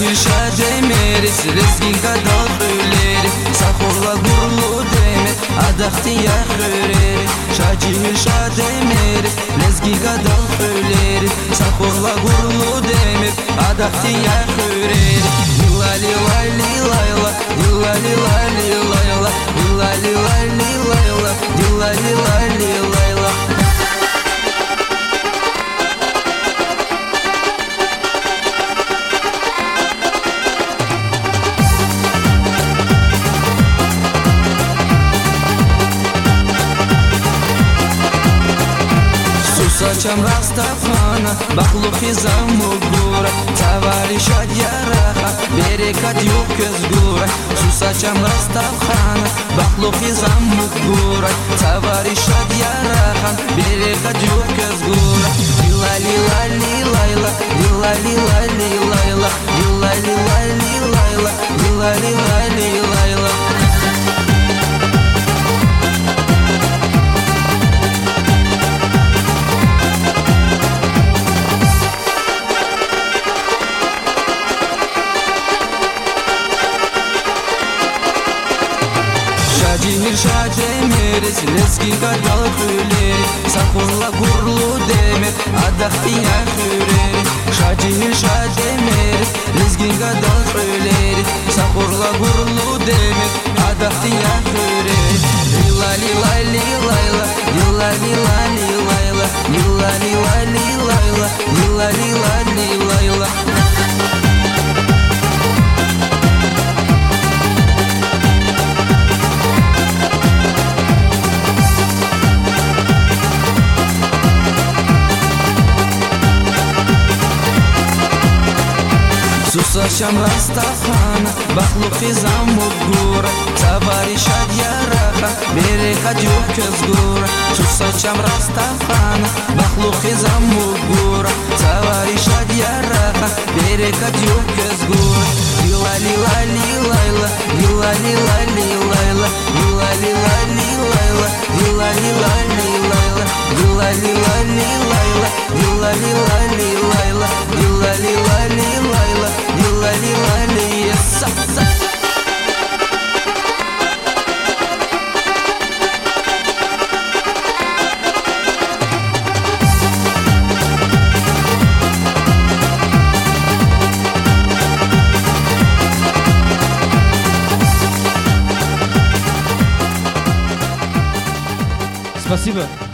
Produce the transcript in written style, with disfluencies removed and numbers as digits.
irşade meris Rezgin kadal hüleri Safurla gurlu demet Adakti ya hüreri Şacı irşade meris Rezgin kadal hüleri Safurla gurlu demet Adakti ya hüreri Lila lila lila lila Lila lila lila lila Lila lila lila lila Lila lila lila lila Saçam Rastafana, bakluki zamugura Tavarişat yaraha, berekat yok gözgura Saçam Rastafana, bakluki zamugura Tavarişat yaraha, berekat yok gözgura Lila lila lila lila, lila lila lila lila Lila lila lila lila, lila lila lila lila Irşade meres Rezgi kadal hüleri Safurla gurlu demet Adakti ya hüreri Şacı irşade meres Rezgi kadal hüleri Safurla gurlu demet Adakti ya hüreri Lila lila lila lila Lila lila lila lila Lila lila lila lila Lila lila lila lila Saçam Rastafana, bakluki zamugura Tavarişat yaraha, berekat yok gözgura Saçam Rastafana, bakluki zamugura Tavarişat yaraha, berekat yok gözgura Lila lila lila lila, lila lila lila lila Lila lila lila lila, lila lila lila lila Lila lila lila lila, lila lila lila lila Lila lila lila lila Lila lila lila sa sa Спасибо.